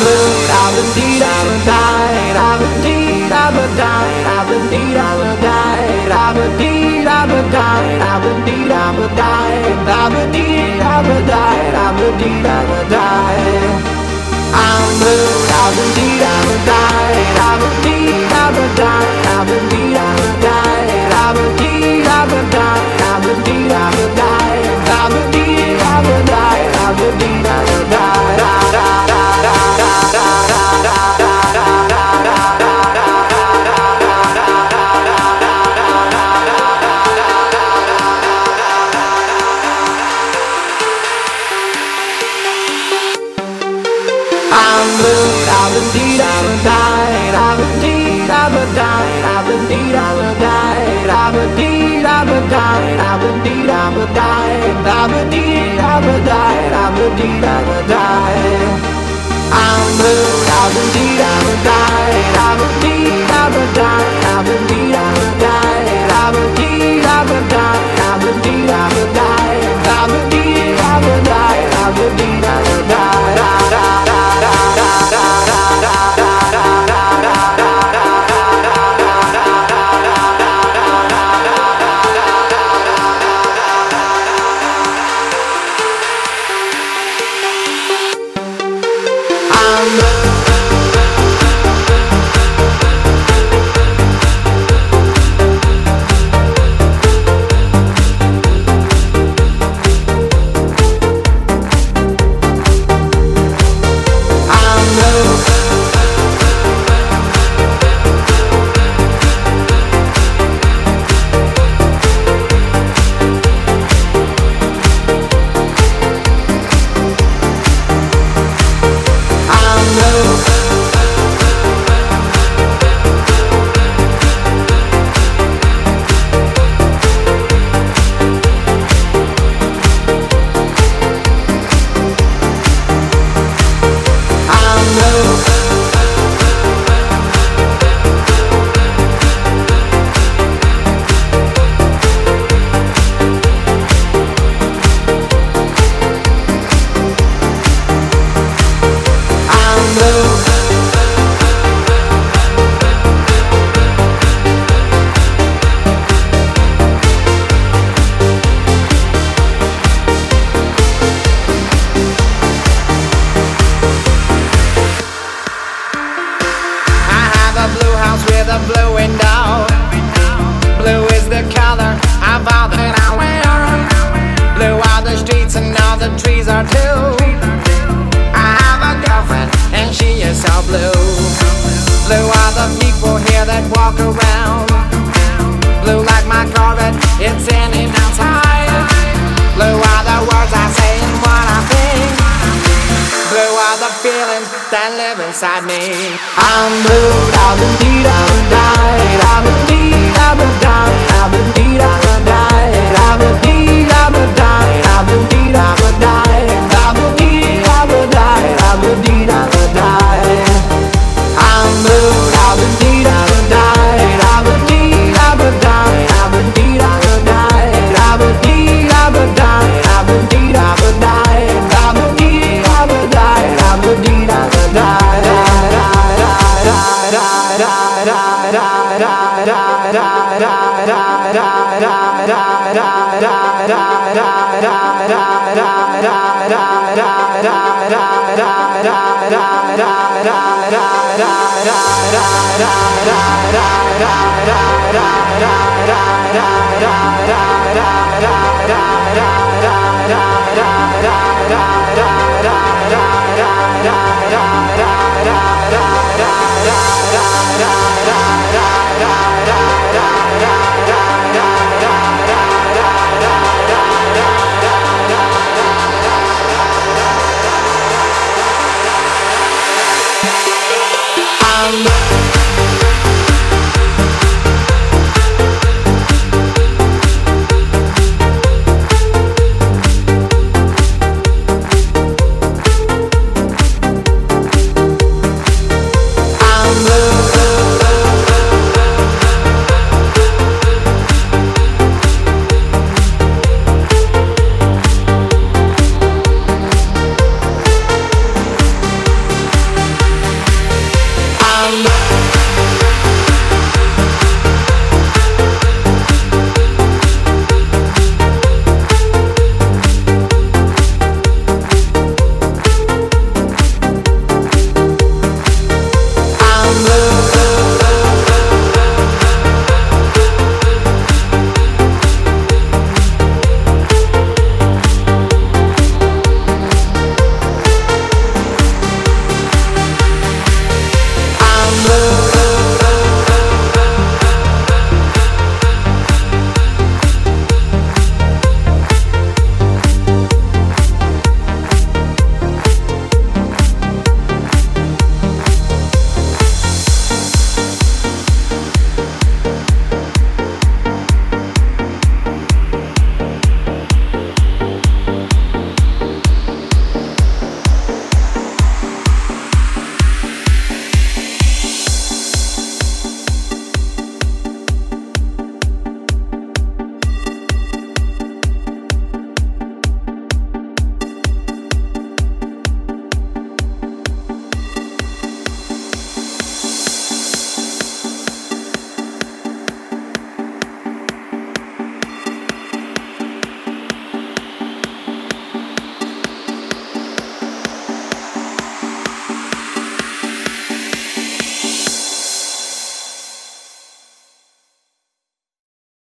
blue, I've indeed, I've died, I've indeed, I've died, I've indeed, I've died, I've indeed, I've died, I've indeed, I've died, I've indeed, I've died, I've indeed, I've died. I'm blue, I've indeed, I've died, I've indeed, I've died, I've indeed, I've died, I've indeed, I've died, I've indeed, I've died, I've indeed, I've died, I've indeed, I've died. I'm blue, I've indeed, I've died, I've indeed, I've died, I've indeed, I've died, I've indeed, I've died, I've indeed, I've died, I've indeed, I've died, I've indeed, I've died. I'm blue, I've indeed, I've died, I've indeed, I've died, I've indeed, I've died, I've indeed, I've died, I've indeed, I've died, I've indeed, I've died, I've indeed, I've died. That live inside me. I'm blue, I've indeed, I've died, I've indeed, I've died, I've indeed, I've died, I've indeed, I've died, I've indeed, I've died, I've indeed, I've died, I've indeed, I've died. I'm blue, I've indeed, I've died, I've indeed, I've died, I've indeed, I've died, I've indeed, I've died, I've indeed, I've died, I've indeed, I've died, I've indeed, I've died. Da